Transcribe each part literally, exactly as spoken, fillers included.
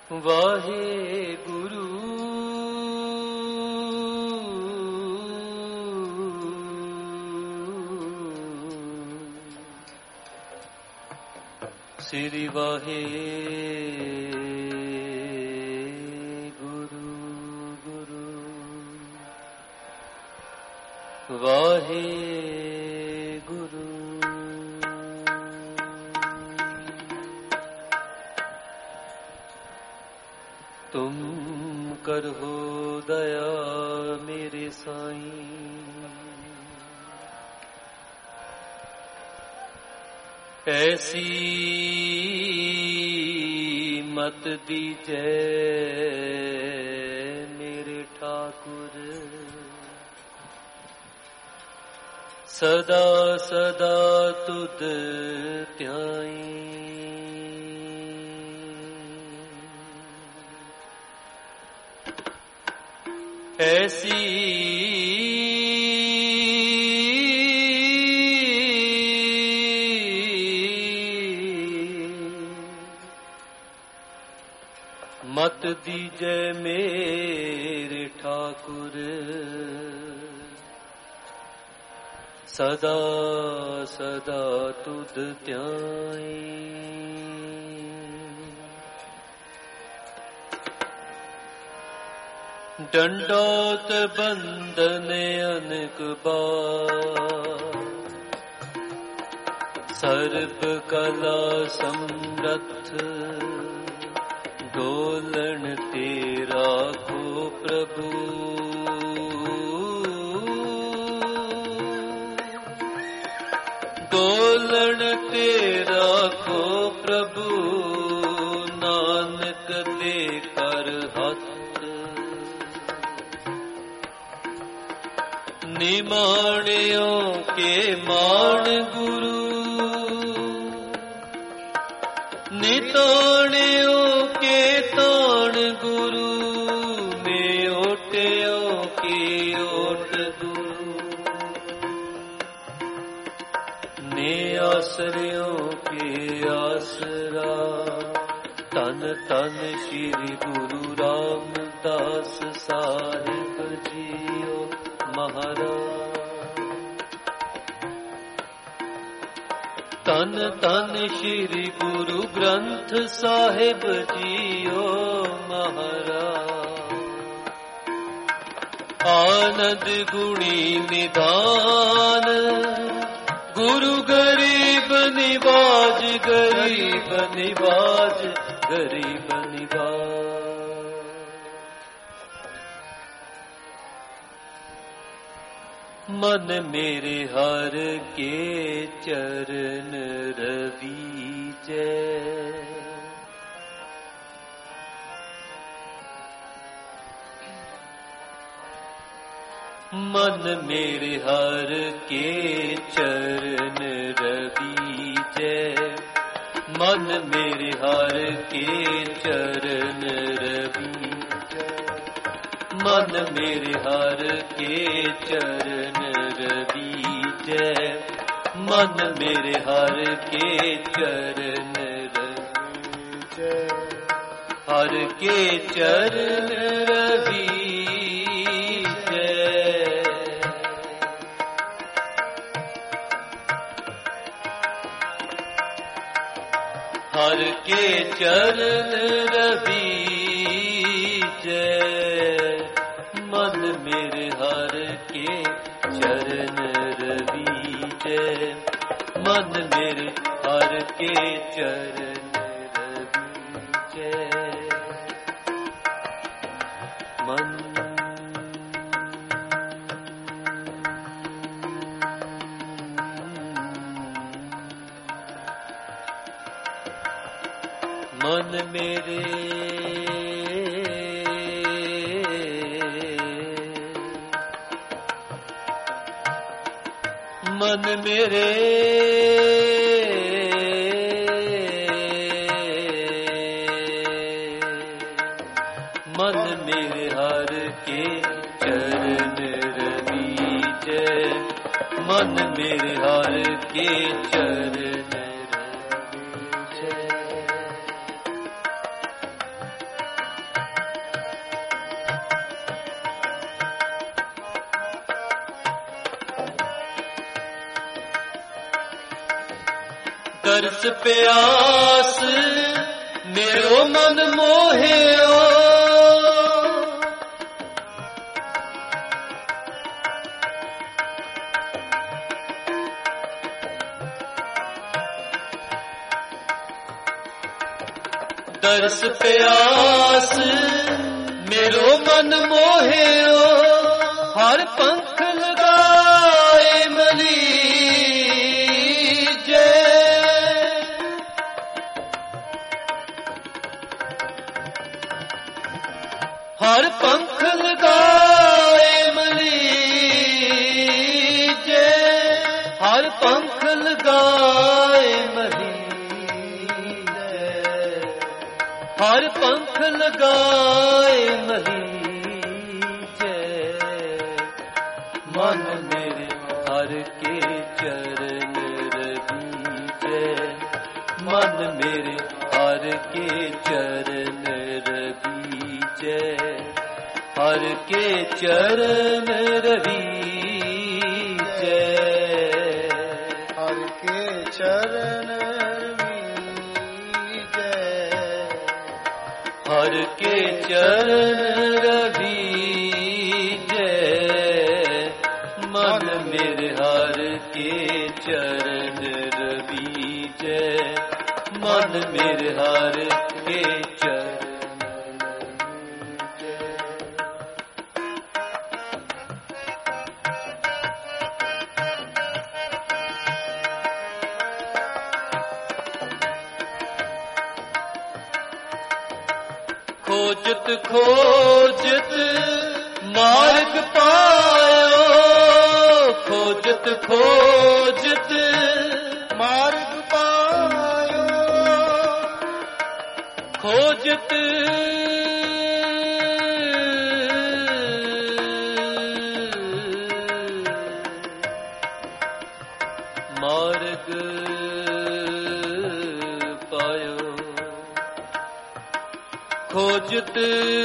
वाहे गुरु श्री वाहे गुरु गुरु वाहे गुरु। तुम करहो दया मेरे साईं, ऐसी मत दीजे मेरे ठाकुर, सदा सदा तुद ध्याई। ऐसी मत दीजे मेरे ठाकुर, सदा सदा तुद ध्याई। दंडोत बंदन अनेक बार, सर्व कला समरथ डोलन तेरा को प्रभु। डोलन तेरा को प्रभु, नानक दे कर हथ। निमाणियों के मान गुरु, निताणियों के ताण गुरु, में ओटियों की ओट गुरु, ने आसरियों के आसरा। तन तन श्री गुरु रामदास साहिब जियो महाराज। तन तन श्री गुरु ग्रंथ साहिब जियो महाराज। आनंद गुणी निधान गुरु गरीब निवाज, गरीब निवाज, गरीब निवाज। मन मेरे हर के चरण रवीजै, मन मेरे हर के चरण रवीजै। मन मेरे हर के चरण रवीजै। मन मेरे हर के चरण रवीजै। मन मेरे हर के चरण रवीजै। हर के चरण रवीजै। हर के चरण रवीजै। मन मेरे हर के चरण रवीजै। मन मेरे हर के चरण रवीजै। मन मन मेरे मन मेरे मन मेरे हर के चरण रवीजै। मन मेरे हर के चरण तरस प्यास मेरो मन मोहियो, तरस प्यास मेरो मन मोहियो, हर पंख लगाए मलीजे, हर पंख लगाए मलीजे, हर पंख लगाए मलीजे, हर पंख लगाए मलीजे, मन मेरे हर के चरण रवीजे, मन मेरे हर के चरण रवीजे, हर के चरण रवीजे, हर के चरण रवीजे, हर के चरण रवीजे, मन मेरे हर के चरण रवीजे, मन मेरे हर के चरण रवीजे। खोजत खोजत मार्ग पायो, खोजत खोजत मार्ग पायो, खोजत मार्ग पायो, खोजत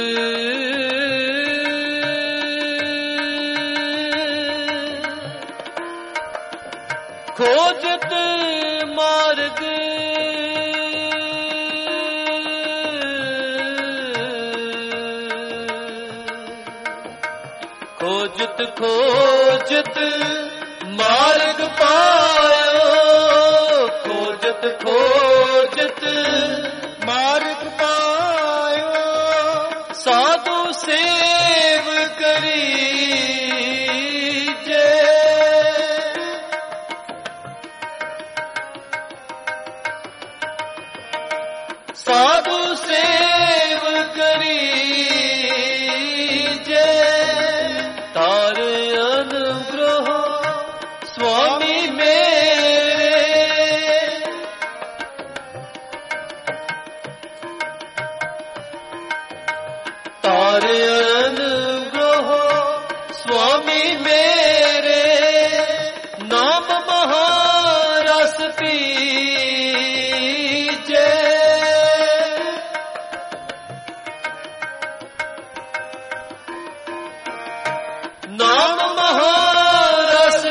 खोजत मार्ग खोजत खोजत मार्ग पायो, खोजत खोजत मार्ग पायो, साधु सेव करीजे, साधु सेव करीजे, तारे अनुग्रह स्वामी मेरे, तारे अनुग्रह स्वामी मेरे, नाम महारस पीजे, नाम महारस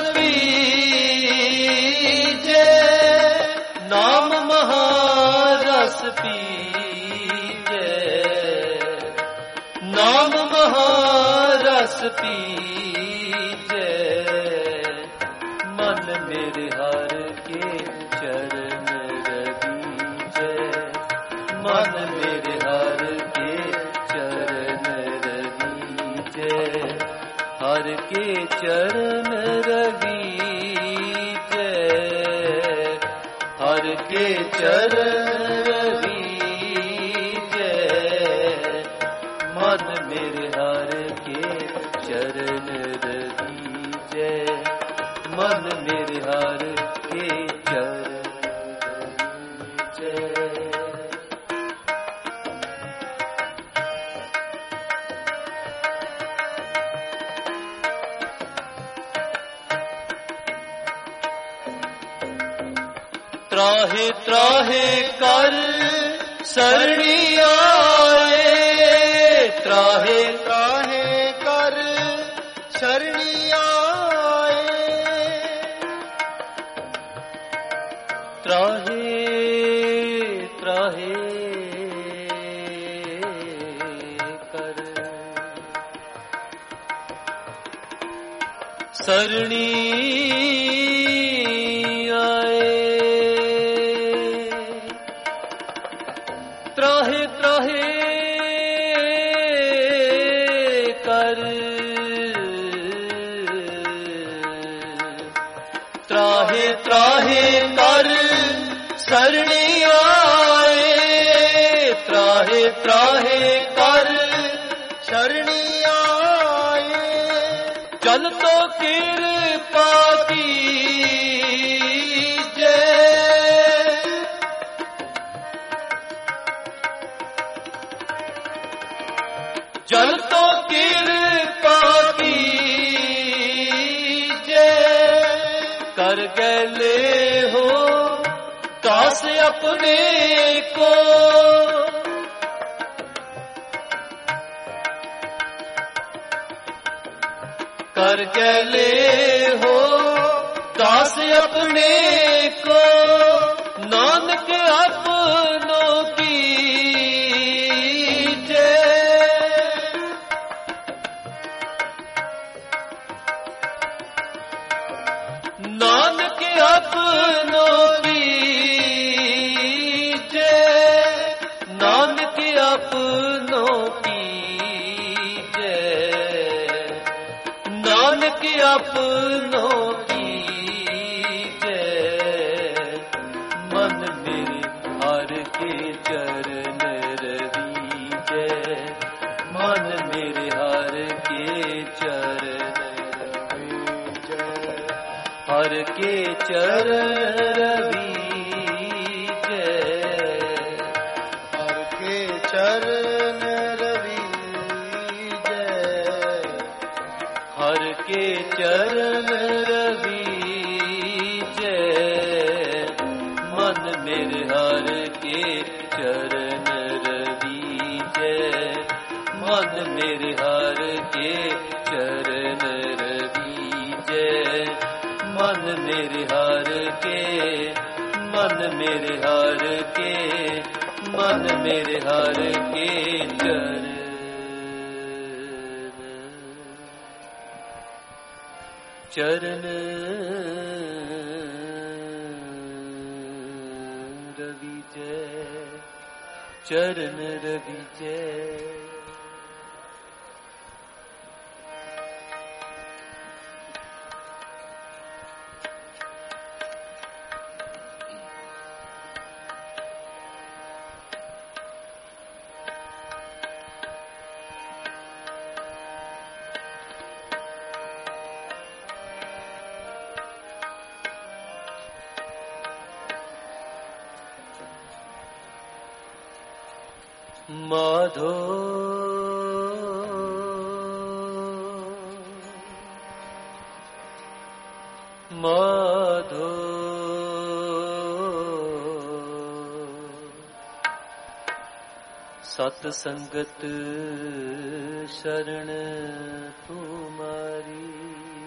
पीजे, नाम महारस पीजे, नाम महारस पीजे, मन मेरे हर के चरण रवीजे, मन मेरे हर के चरण रवीजे, हर के चरण रवीजे, हर के चरण रवीजे, मन मेरे हर के चरण रवीजे, मन मेरे हर के चरण रवीजे। त्राहे त्राहे कर सरणी आए, त्राहे त्राहे कर शरणी आए, त्राहे सरणी आए। त्राहे त्राहे कर त्राहे त्राहे कर सरणी आए। त्राहे त्राहे कर शरणी आए। चल तो कृपा कीजे। चल तो कृपा कीजे। कर गले हो दास अपने को। कर गले हो दास अपने को। नानक अपनों की जय। नानक अपनों की जय। नानक अपनों की जय। नानक अपनों की जय। मन मेरे हर के चरण रवीजै। मन मेरे हर के चरण रवीजै। हर के चरण रवीजै। हर के चरण रवीजै। हर के चरण रवीजै। मन मेरे हर के चरण रवीजै। मन मेरे हर के चरण रवीजै। मन मेरे हर के मन मेरे हर के मन मेरे हर के चरण चरण रवीजै। चरण रवीजै। माधो माधो सत संगत शरण तुम्हारी।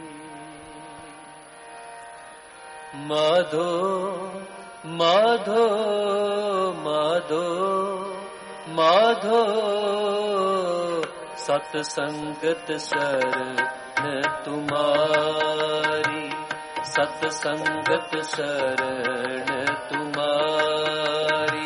माधो माधो माधो माधो सत संगत शरण तुम्हारी। सत संगत शरण तुम्हारी।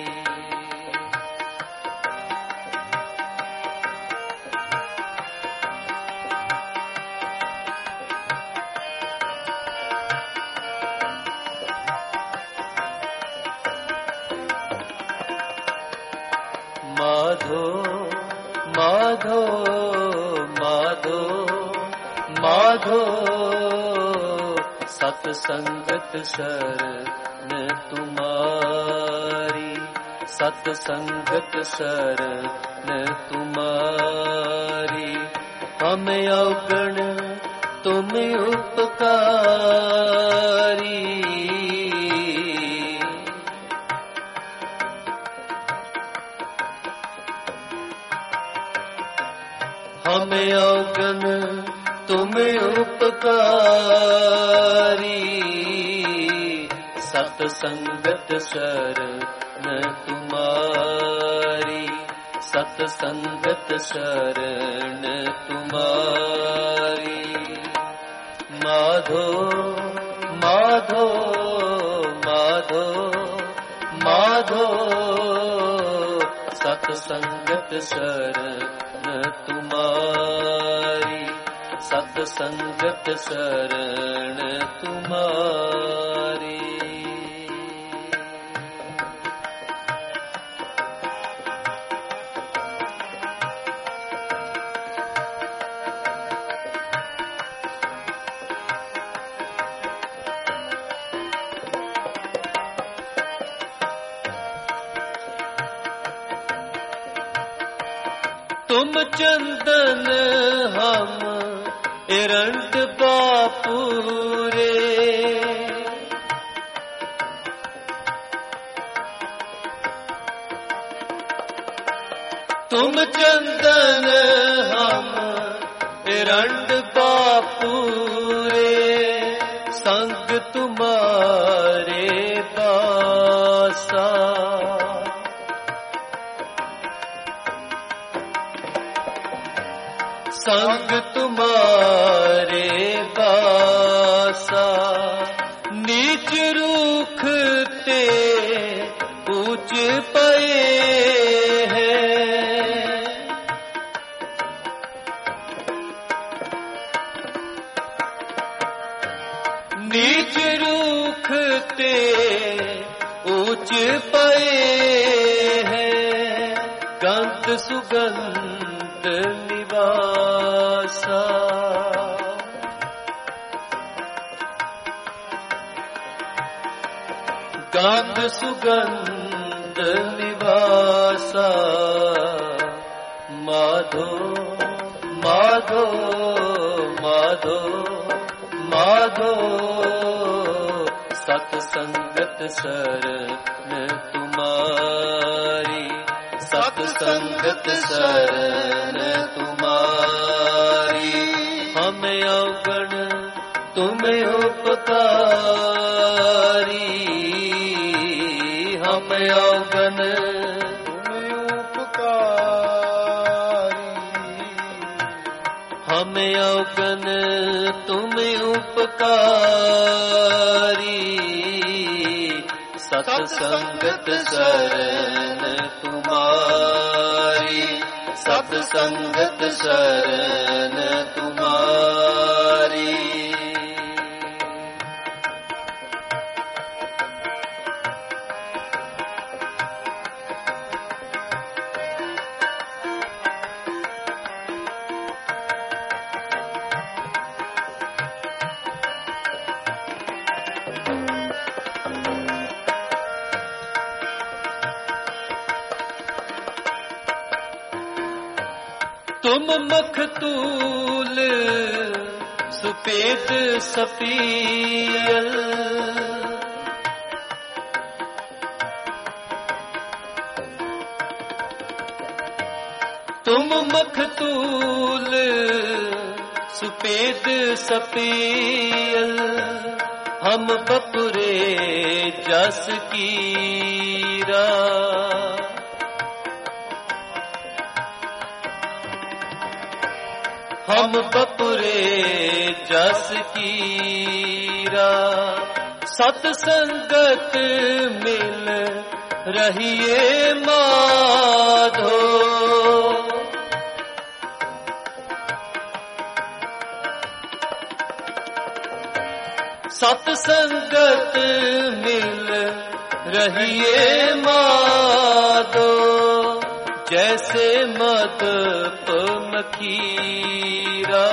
माधो माधो माधो माधो सत संगत शरण तुम्हारी। सत संगत शरण तुम्हारी। हम अवगण तुम उपकारी। हम अवगण तुम उपकारी। सत संगत शरण तुम्हारी। सत संगत शरण तुम्हारी। माधो माधो माधो माधो सत्संगत शरण तुम्हारी, सत्संगत शरण तुम्हारी। तुम चंदन हम एरंड बापूरे, तुम चंदन हम एरंड बापूरे, संग तुम्हारे दासा। संग तुम्हारे दासा, नीच रूखते ऊंच पे हैं। नीच रूखते ऊंच पे हैं, गंध सुगंध निवासा। गंध सुगंध निवासा। माधो माधो माधो माधो सत्संगत शरण तुम्हारी, सत्संगत शरण तुम्हारी। हमें अवगण तुम्हें उपकारी, हमें अवगण तुम्हें उपकारी। हमें अवगण तुम्हें उपकारी, सत्संगत शरण तुम्हारी, सत्संगत शरण तुम्हारी। तुम मखतूल सुपेद सपीयल, तुम मखतूल सुपेद सपीयल, हम बपुरे जस कीरा। हम बपुरे जस कीरा, सत्संगत मिल रहिए माधो। सत्संगत मिल रहिए माधो, जैसे मद मखीरा।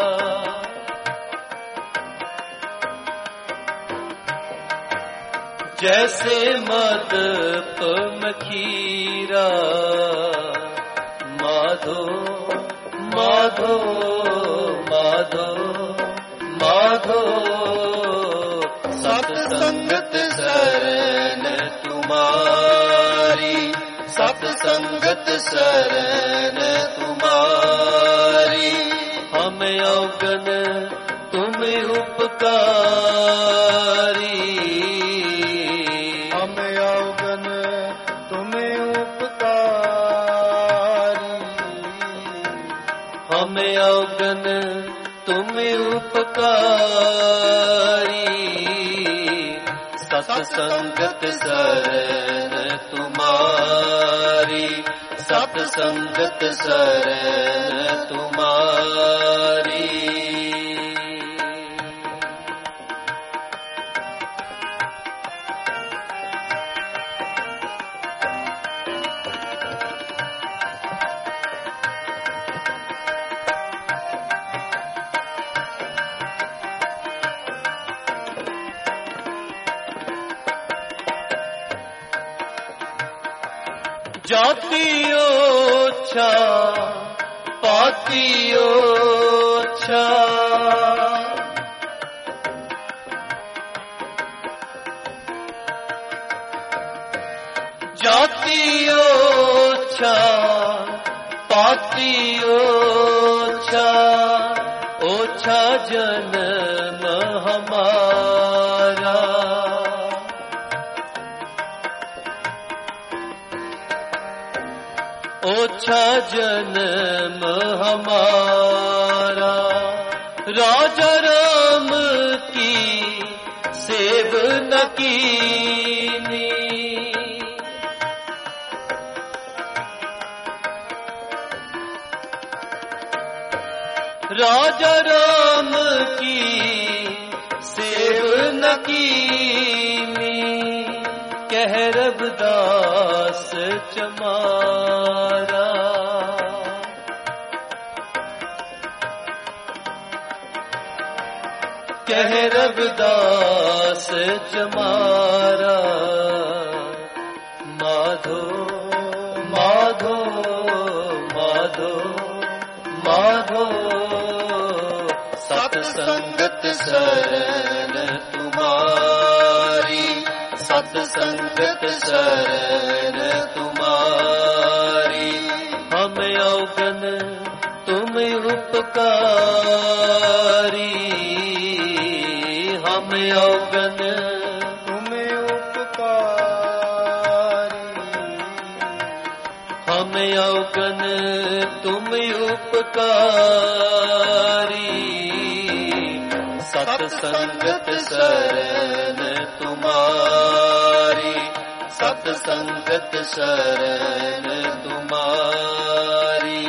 जैसे मद मखीरा। माधो माधो माधो माधो सत्संगत शरण तुम्हारी, सत्संगत शरण तुम्हारी। हमें अवगण तुम्हें उपकारी, हमें अवगण तुम्हें उपकारी। हमें अवगण तुम उपकारी, सत्संगत शरण तुम्हारी, सत्संगत शरण तुम्हारी। जाति ओछा पाति ओछा, जाति ओछा पाति ओछा, ओछा जन्म हमारा, ओछा जन्म हमारा। राजा राम की सेव न कीनी, राजा राम की सेव न कीनी, कह रविदास चमारा। कह रविदास चमारा, माधो माधो माधो माधो, सत्संगत शरण तुम्हारी, सत्संगत शरण तुम्हारी। हम अवगन तुम उपकारी, हम अवगन तुम उपकारी, हम अवगन तुम उपकारी, सत्संगत शरण तुम्हारी, सत्संगत शरण तुम्हारी।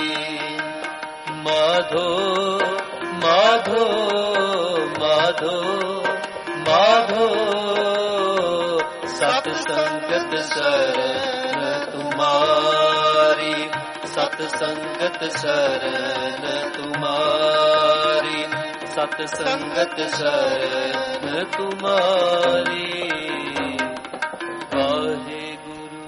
माधो माधो माधो माधो, सत्संगत शरण तुम्हारी, सत्संगत शरण तुम्हारी, सत्संगत शरण तुम्हारी। वाहे गुरु।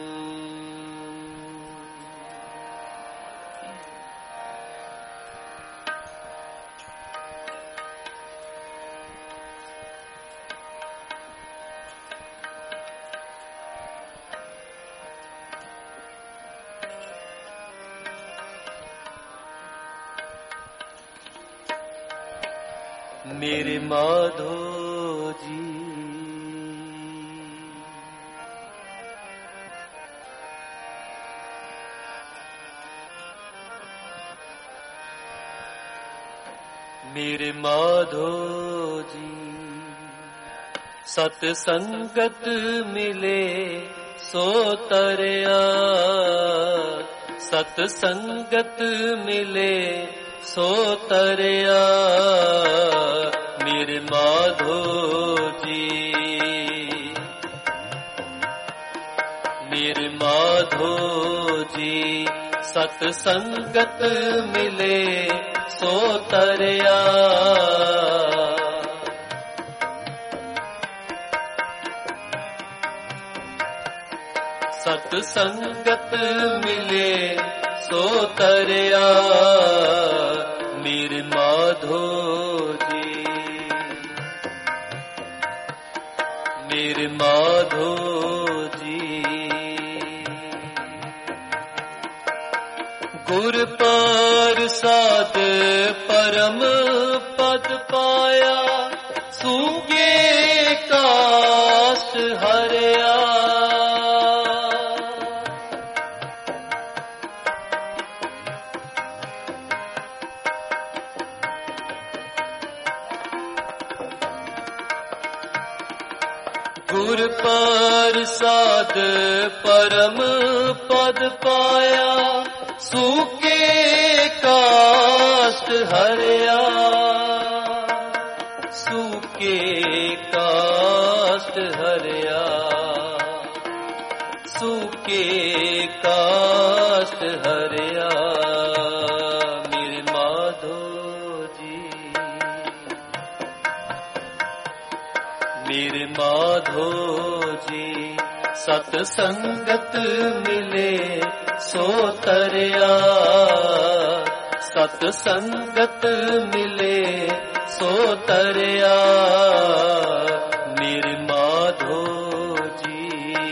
मेरे माधो जी, मेरे माधो जी, सत्संगत मिले सो तरया, सत्संगत मिले सो तरया। मेरे माधो जी, मेरे माधो जी, सत्संगत मिले सो तरया। सत्संगत मिले सो तरया। मेरे माधो जी, मेरे माधो जी, गुर प्रसाद परम पद पाया, सूखे काष्ठ हरया। गुर प्रसाद परम पद पाया, सूखे काष्ठ हरया, सूखे काष्ठ हरया, सूखे काष्ठ हरया। मेरे माधो जी, मेरे माधो जी, सतसंगत मिले सो तरया, सतसंगत मिले सो तरया। मेरे माधो जी,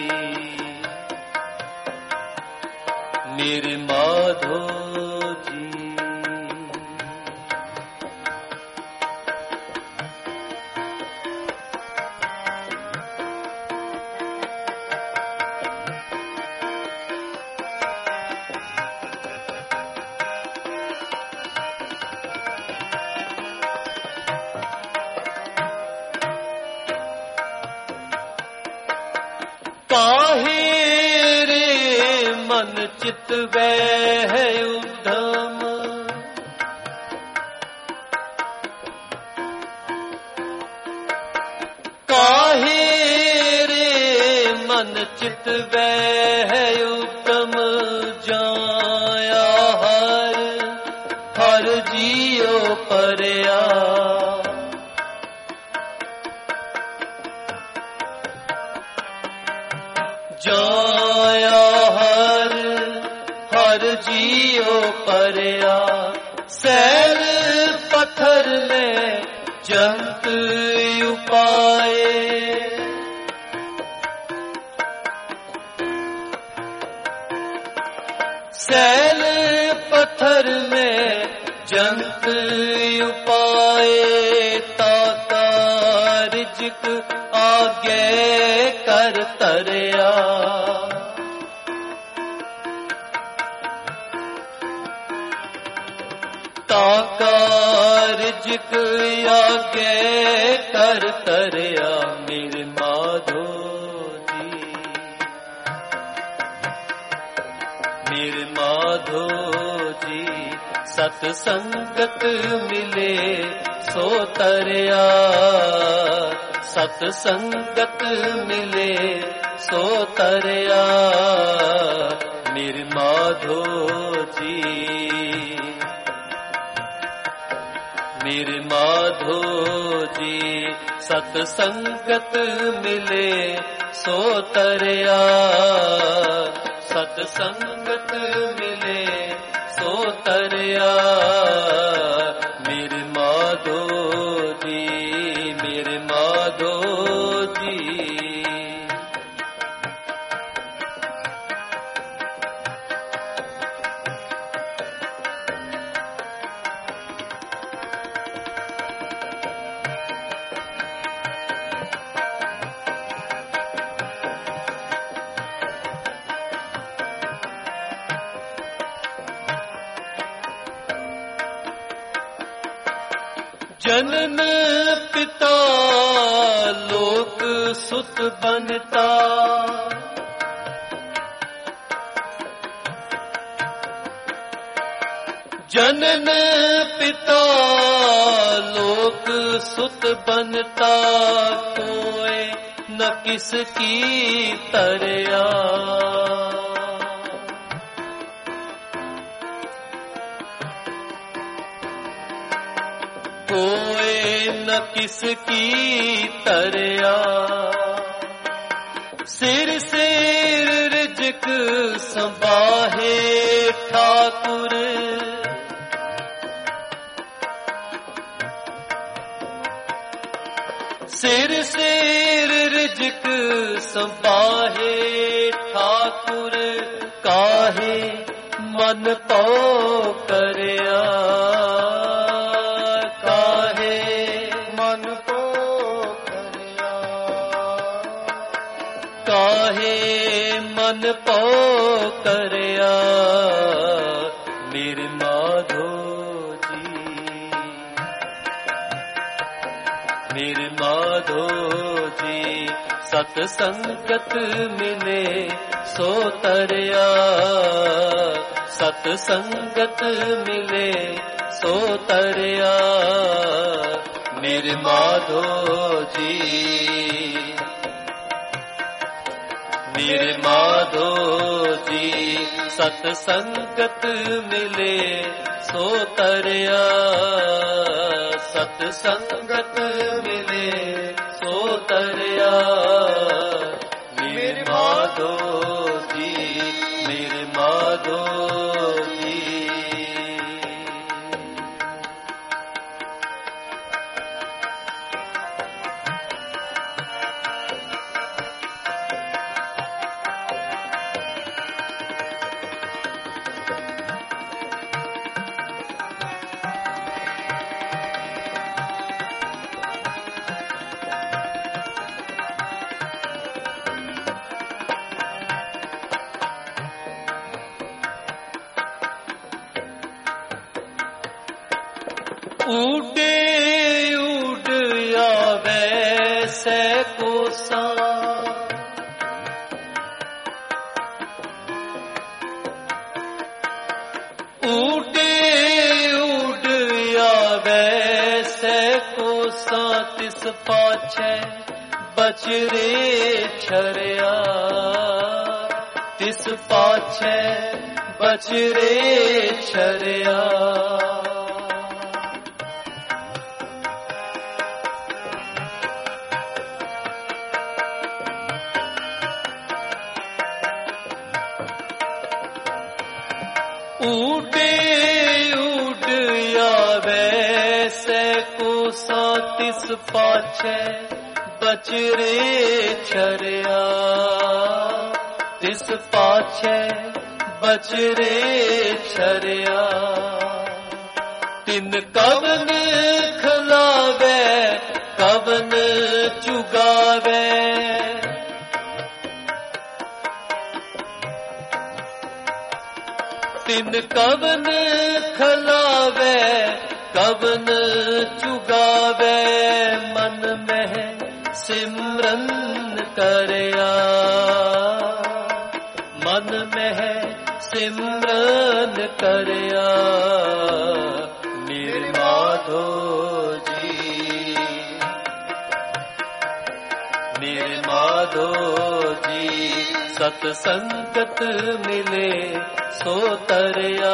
मेरे माधो जी। काहे रे मन चित वह उद्धम, काहे रे मन चित वह उद्धम। जाया हर हर जियो परया, जाया हर हर जियो परया। सैल पत्थर में जंत उपाए, सैल पत्थर में जंत उपाए। ताका रिज़्क़ आगे कर तरया, ताका रिज़्क़ आगे कर तरया। मेरे माधो जी, मेरे माधो जी, सतसंगत मिले सो तरया, सतसंगत मिले सो तरया। मेरे माधो जी, मेरे माधो जी, सतसंगत मिले सो तरया, सतसंगत मिले सो तरया। मेरे माधो जी, मेरे माधो जी। जनन पिता लोक सुत बनता, जनन पिता लोक सुत बनता। कोई न किसकी तरया, कोई न किसकी तरया। सिर सिर रिज़्क़ संभाहे ठाकुर, सिर सिर रिज़्क़ संभाहे ठाकुर। काहे मन पौ करया, काहे मन पौ करया। मेरे माधो जी, मेरे माधो जी, सत संगत मिले सो तरिया, सत संगत मिले सो तरिया। मेरे माधो जी, मेरे माधो जी, सत संगत मिले सो तरिया, सत संगत मिले सो तरिया। मेरे माधो जी, मेरे माधो जी। उडे उड आवे से कोसा, उडे उड आवे से कोसा। तिस पाछे बचरे छरिया, तिस पाछे बचरे छरिया। उडे उड आवे से कोसा, तिस पाछे बचरे छरिया, तिस पाछे बचरे छरिया। तिन कवन खिलावे कवन चुगावे, तिन कवन खिलावे कवन चुगावे। मन में सिमरन करया, मन में सिमरन करया। मेरे माधो जी, मेरे माधो जी, सत संगत मिले सो तरिया,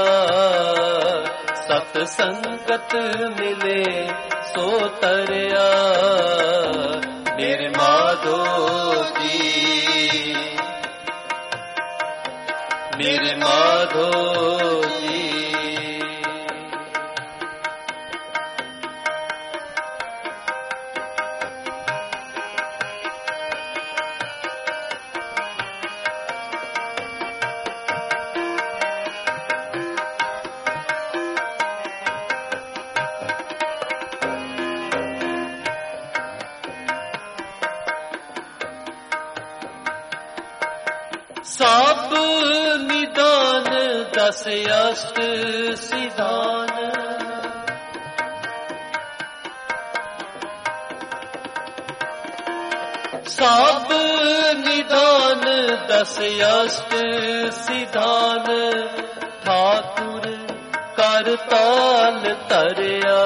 सत संगत मिले सो तरिया। मेरे माधो जी, मेरे माधो जी। सब निदान दस अष्ट सिधान, सब निदान दस अष्ट सिधान। ठाकुर कर ताल तरिया,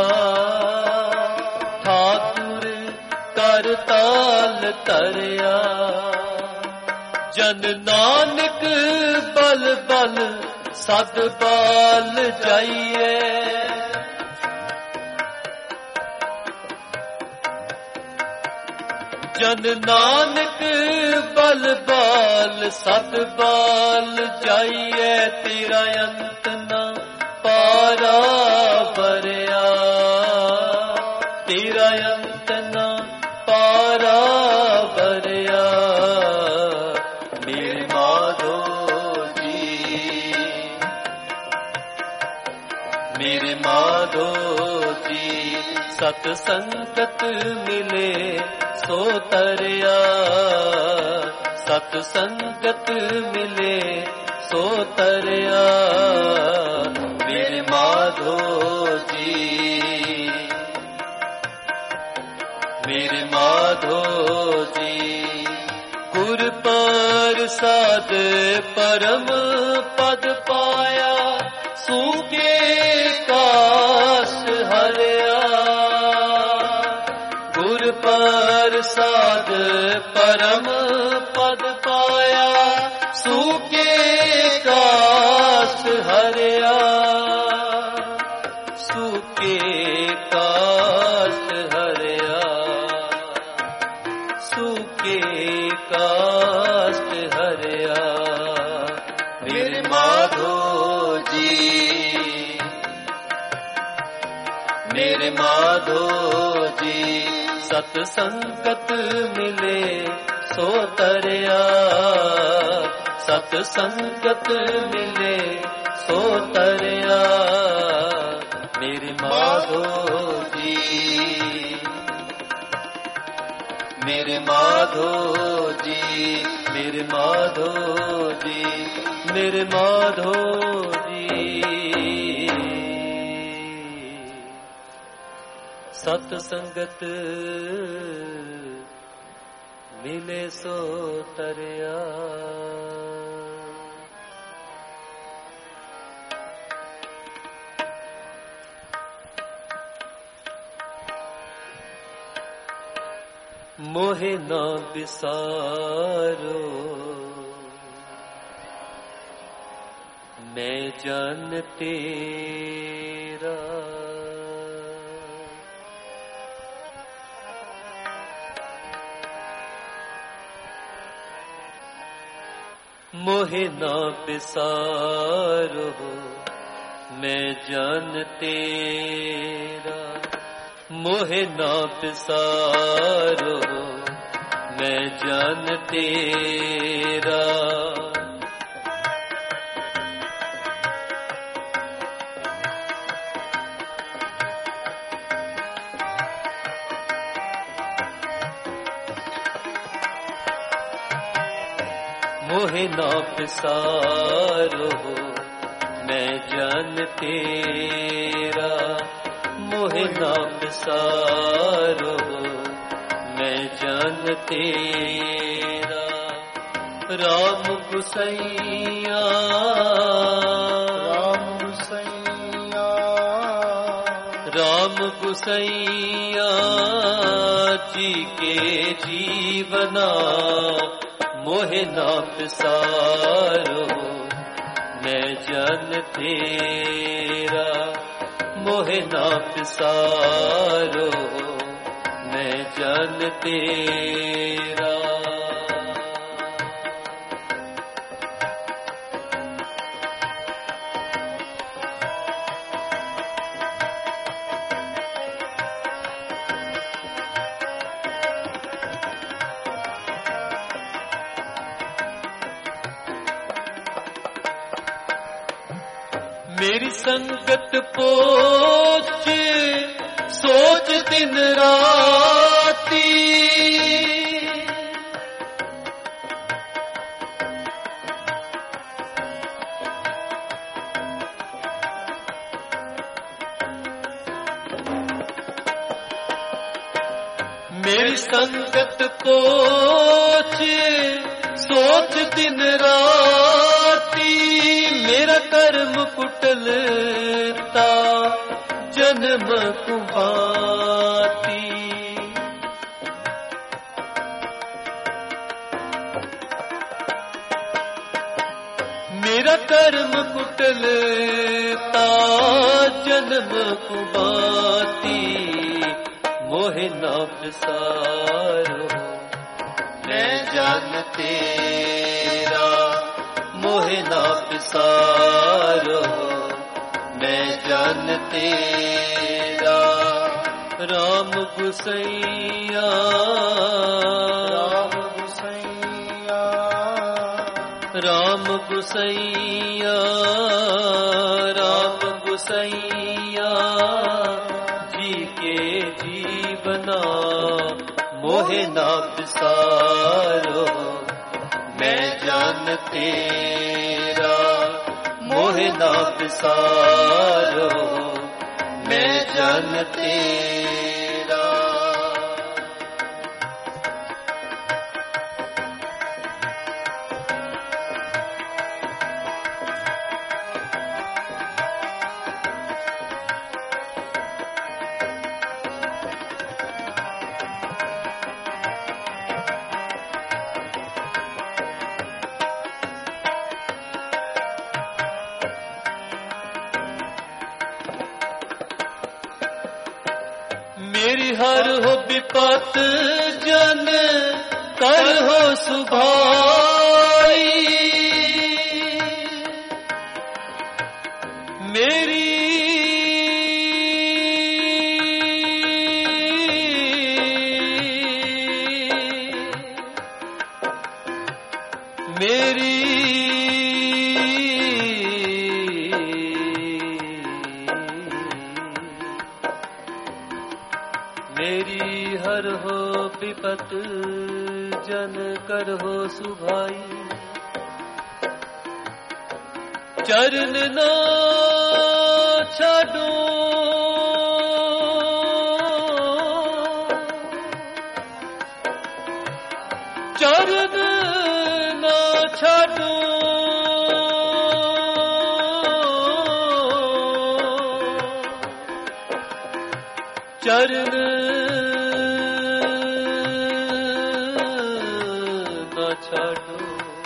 ठाकुर कर ताल तरिया। जन नानक बल बल सद बाल जाइए, जन नानक बल बाल सद बाल जाइए। तेरा अंत न पारा भरिया, तेरा अंत न पारा भरिया। मेरे माधो जी, मेरे माधो जी, सत संगत मिले सो तरिया, सत संगत मिले सो तरिया। मेरे माधो जी, मेरे माधो जी। प्रसाद परम पद पाया, सूखे काश हरया। गुर प्रसाद परम पद पाया, सूखे काश हरया। सूखे काश हरया, सूखे काश हरया। मेरे माधो जी, मेरे माधो जी, सतसंगत मिले सो तरया। सतसंगत मिले सो तरया। मेरे माधो जी, मेरे माधो जी, मेरे माधो जी, मेरे माधो जी। सतसंगत मिले सो तरया। मोहे ना बिसारो मैं जान तेरा। मोहे ना बिसारो मैं जान तेरा। मोहे ना बिसारो मैं जान तेरा। मोहे ना बिसारो मैं जान तेरा। मोहे ना बिसारो मैं जान तेरा। राम गुसैया, राम गुसैया, राम गुसैया जी के जीवना। मोहे ना बिसारो मैं जान तेरा। मोहे ना बिसारो मैं जान तेरा। मेरी संगत पोच सोच दिन राती। मेरी संगत पोच सोच दिन राती। मेरा कर्म कुटलता जन्म कुभाती। मेरा कर्म कुटलता जन्म कुभाती। मोहे ना बिसारो मैं जान तेरा। मोहे ना बिसारो मैं जान तेरा। राम गुसैया, राम गुसैया, राम गुसैया, राम गुसैया जी के जीवना। मोहे ना बिसारो मैं जान तेरा। मोहे ना बिसारो मैं जान तेरा। मेरी हर हो विपत जन कर हो सुभाई। मेरी मेरी मेरी हर हो विपत जन कर हो सुभाई। चरण ना छाडो चरण ना छाडो चरण ना छाडो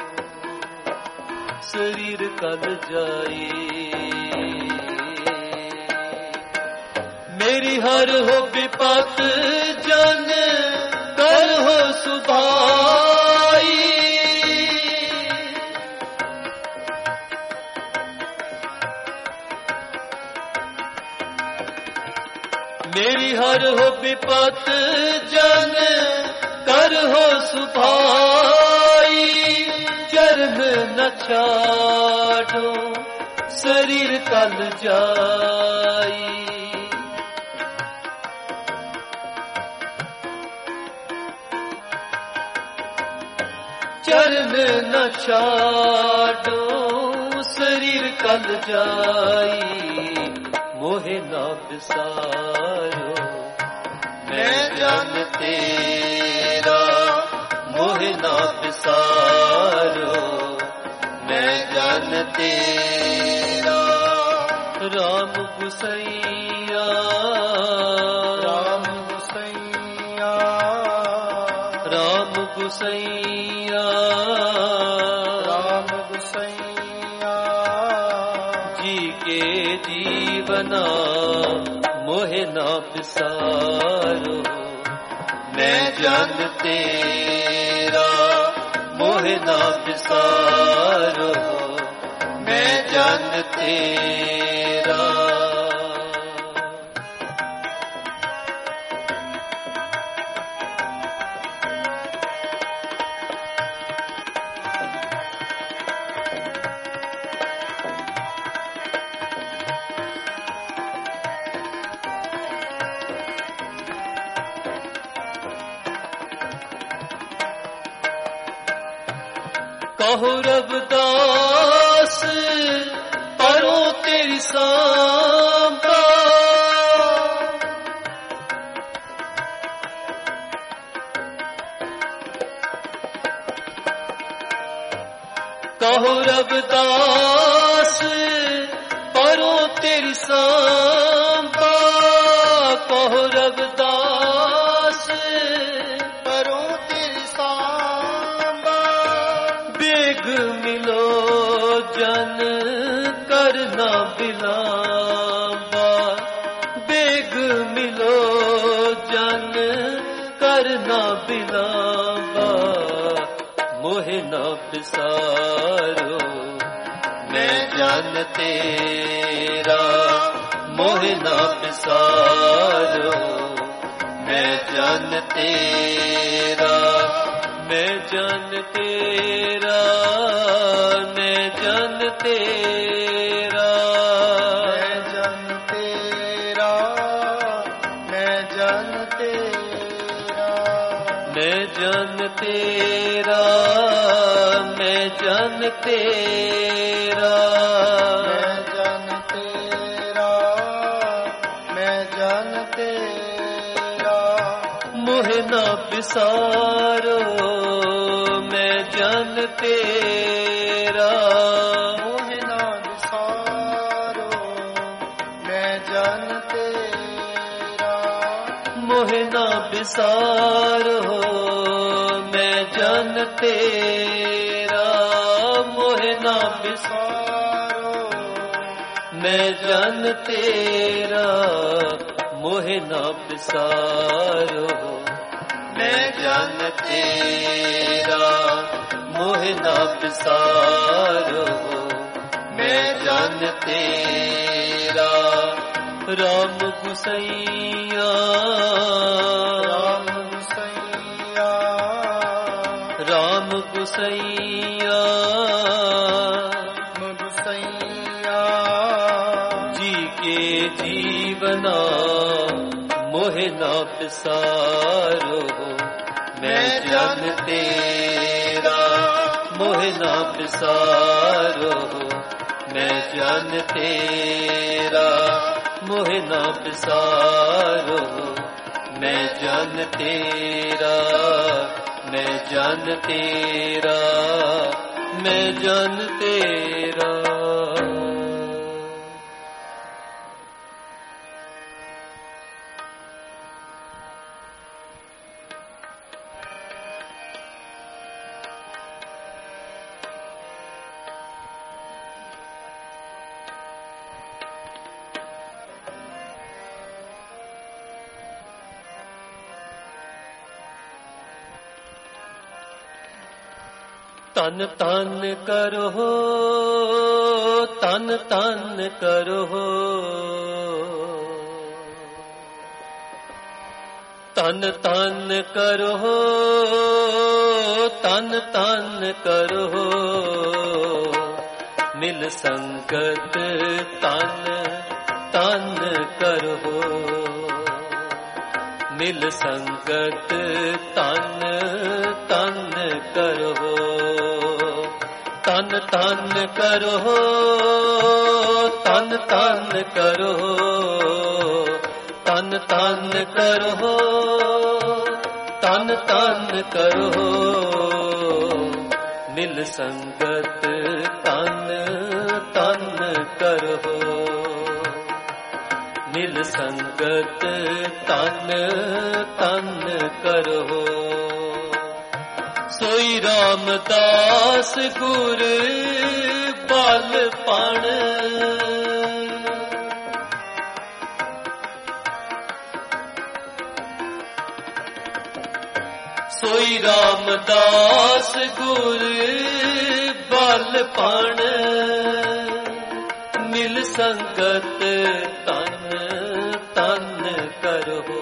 शरीर कल जाए। मेरी हर हो विपत जन कर हो सुभाई। मेरी हर हो विपत जन कर हो सुभाई। चरण न छाडो शरीर कल जाई। चरण न छाडो शरीर कल जाई। मोहे ना बिसारो मैं जन तेरा। मोहे ना बिसारो मैं जन तेरा। राम गुसैया राम गुसैया राम गुसैया राम गुसैया जी के जीवना मोहे ना बिसारो मैं जन तेरा। मोहे ना बिसारो मैं जन तेरा। कहो रविदास परो तेरी सांबा। कहो रविदास परो तेरी सांबा। कहो रविदास परो तेरी सांबा। बेग मिलो जन करना बिलावा। बेग मिलो जन करना बिलावा। मोहे ना बिसारो मैं जन तेरा। मोहे ना बिसारो मैं जन तेरा। मैं जन तेरा मैं जन तेरा। मैं जन तेरा मैं जन तेरा। मैं जन तेरा मैं जन तेरा। मैं जन तेरा मैं जन तेरा। मोहे ना बिसारो मैं जन तेरा। मोहे ना बिसारो मैं जन तेरा। मोहे ना बिसारो मैं जन तेरा। मोहे ना बिसारो बिसारो मैं जन तेरा। मोहे ना बिसारो। मैं जन तेरा मोहे ना बिसारो, मैं जन तेरा। राम गुसैया राम गुसैया राम गुसैया गुसैया जी के जीवना मोहे ना बिसारो। मैं जन तेरा मोहे ना बिसारो, मैं जन तेरा मोहे ना बिसारो। मैं जन तेरा मैं जन तेरा मैं जन तेरा। तन तन करो तन तन करो तन तन करो तन तन करो। मिल संगत तन तन करो, मिल संगत तन तन करो। तन तन करो तन तन करो तन तन करो तन तन करो। मिल संगत तन तन करो, मिल संगत तन तन करो। सोई रामदास गुर बालपण, सोई रामदास गुर बालपण। मिल संगत तन तन करो,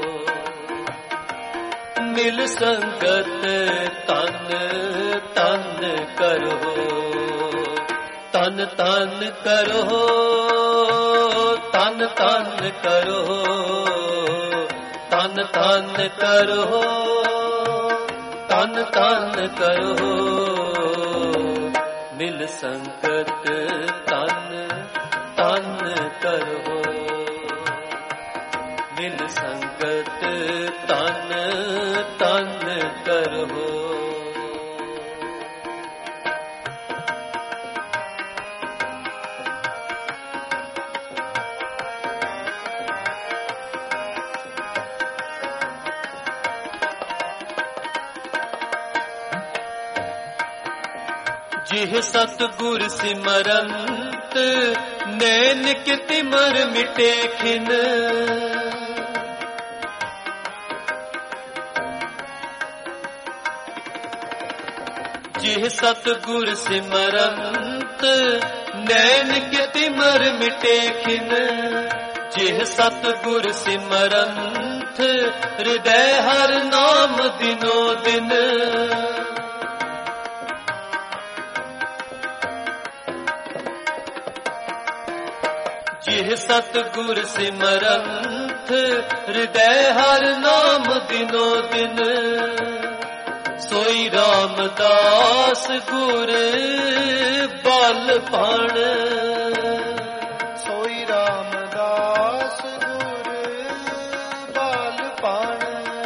मिल संगत तन तन करो। तन तन करो तन तन करो तन तन करो तन तन करो। मिल संगत तन तन करो, मिल संगत तन तन करो। जिह सतगुर सिमरंत नैन के तिमर मिटे खिन। जिह सतगुर सिमरंत नैन के तिमर मिटे खिन। जिह सतगुर सिमरंत हृदय हर नाम दिनो दिन। जिह सतगुर सिमरंत हृदय हर नाम दिनो दिन। सोई रामदास गुर बालपण, सोई रामदास गुर बालपण।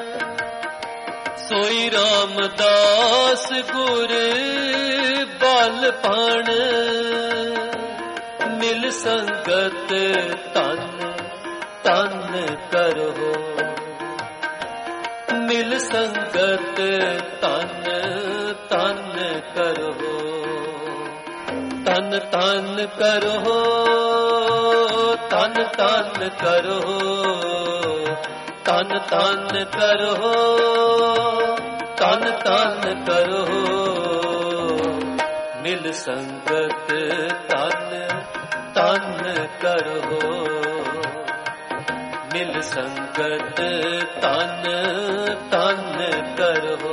सोई रामदास गुर बालपण। मिल संगत तन तन करो, मिल संगत तन तन करो। तन तन करो तन तन करो तन तन करो तन तन करो मिल संगत तन तन करो मिल संगत तन तन करो।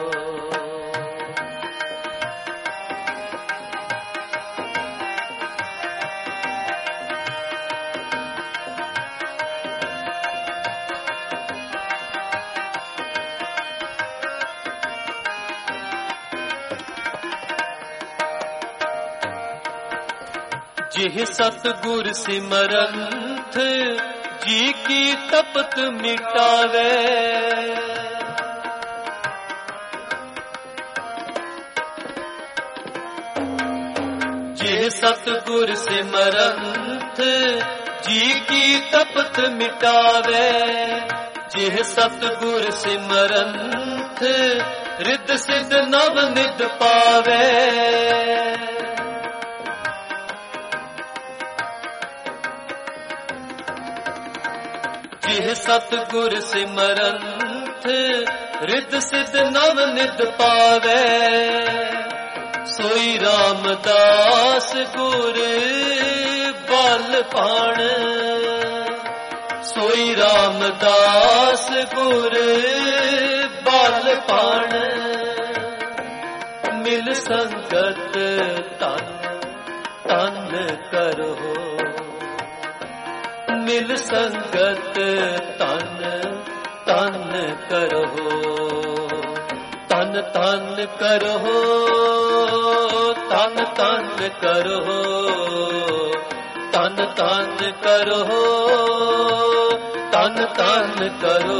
जिह सतगुर सिमरंथ जी की तपत मिटावे जिह सतगुर सिमरंथ जी की तपत मिटावे जिह सतगुर सिमरंथ रिद सिद्ध नव निध पावे। जिह सतगुर सिमरंथ रिद सिद्ध नव निध पावे सोई रामदास गुर बल पाण सोई रामदास गुर बल पाण मिल संगत तन तन करो मिल संगत तन तन करो तन तन करो तन तन करो तन तन करो तन तन करो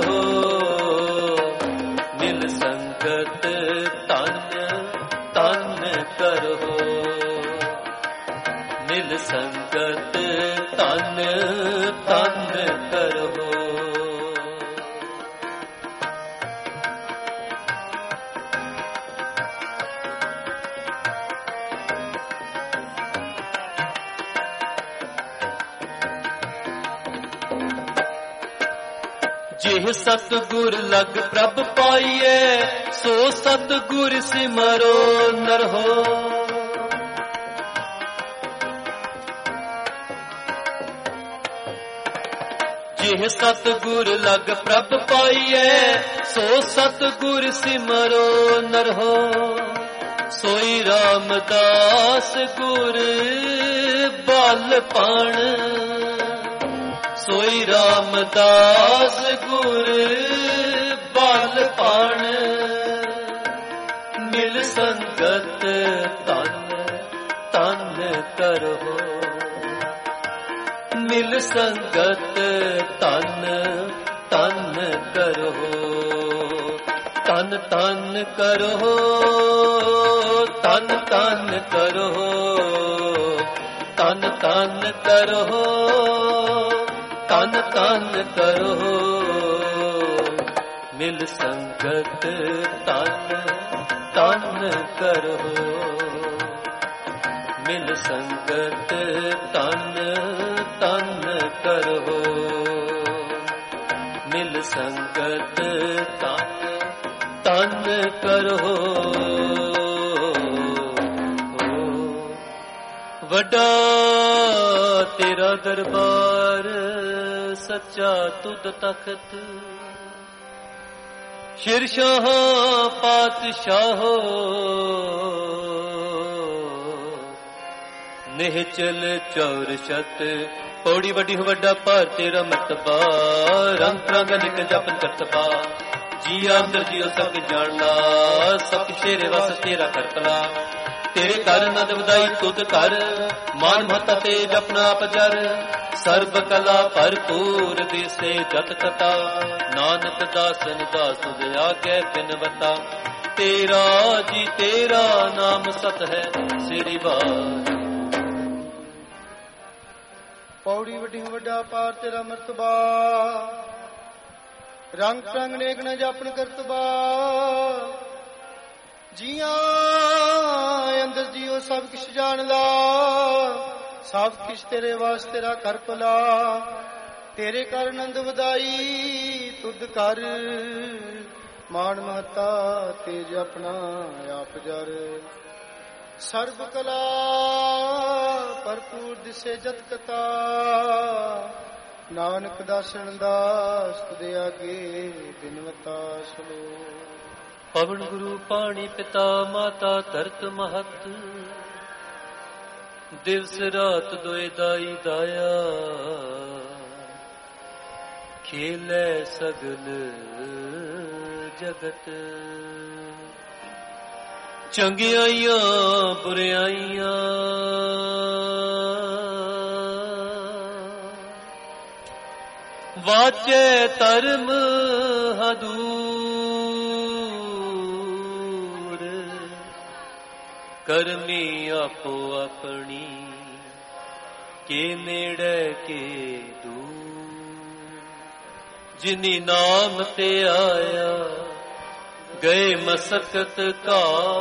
मिल संगत तन तन करो मिल संगत तन तन करो। जिह सतगुर लग प्रभ पाइए सो सतगुर सिमरो नर हो जिह सतगुर लग प्रभ पाइए सो सतगुर सिमरो नर हो सोई रामदास गुर बल पाण सोई रामदास गुर बल पाण मिल संगत तन तन करो मिल संगत तन तन करो तन तन करो तन तन करो तन तन करो तन तन करो मिल संगत तन तन करो मिल संगत तन तन करो मिल संगत तन तन करो। वड्डा तेरा दरबार सच्चा तुद तखत शिरशाह पातशाहो निहचल चौर शत पौड़ी वड्डी हो वड्डा पार तेरा मर्तबा रंग रंग निक जपन करतबा जी अंदर जियो सब जानना सब शेरे वस तेरा करतला तेरे घर नद वदाई तुद कर मान महता ते जपना पजर सर्व कला भरपूर दिसे जत कथा नानक दासन दास तुझ आगे बिनवता तेरा जी तेरा नाम सत है श्री बार। पौड़ी वड्डी वड्डा पार तेरा मर्तबा रंग रंग नेक न जापन करतबा जिया अंदर जियो सब किश जान ला सब किश तेरे वास्ते रा कर पला ਤੇਰੇ ਕਰ ਆਨੰਦ ਵਧਾਈ ਤੁਧ ਕਰ, ਮਾਣ ਮਹਤਾ ਤੇਜ ਆਪਣਾ ਆਪ ਜਰ। ਸਰਬ ਕਲਾ ਭਰਪੂਰ ਦਿਸੇ ਜਤ ਕਤਾ, ਨਾਨਕ ਦਾਸਨ ਦਾਸ ਤੁਦੇ ਆਗੇ ਬਿਨਵਤਾ ਸਲੋ। ਪਵਨ ਗੁਰੂ ਪਾਣੀ ਪਿਤਾ ਮਾਤਾ ਧਰਤ ਮਹਤ, ਦਿਵਸ ਰਾਤ ਦੋਇ ਦਾਈ ਦਾਇਆ। ਖੇਲੇ ਸਗਲ ਜਗਤ, ਚੰਗਿਆਈਆਂ ਬੁਰਿਆਈਆਂ। ਵਾਚੇ ਧਰਮ ਹਦੂਰ, ਕਰਮੀ ਆਪੋ ਆਪਣੀ। ਕੇ ਨੇੜੇ ਕੇ ਦੂਰ, ਜਿਨੀ ਨਾਮ ਤੇ ਆਇਆ ਗਏ ਮਸਕਤ ਕਾ।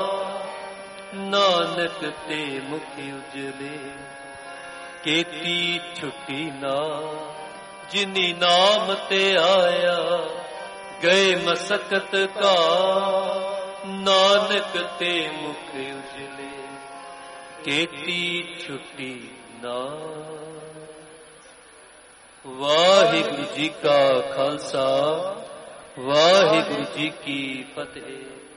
ਨਾਨਕ ਤੇ ਮੁਖ ਉਜਲੇ ਕੀਤੀ ਛੁੱਟੀ ਨਾ, ਜਿਨੀ ਨਾਮ ਤੇ ਆਇਆ ਗਏ ਮਸਕਤ ਕਾ। ਨਾਨਕ ਤੇ ਮੁਖ ਉਜਲੇ ਕੀਤੀ ਛੁੱਟੀ ਨਾ। ਵਾਹਿਗੁਰੂ ਜੀ ਕਾ ਖਾਲਸਾ, ਵਾਹਿਗੁਰੂ ਜੀ ਕੀ ਫਤਿਹ।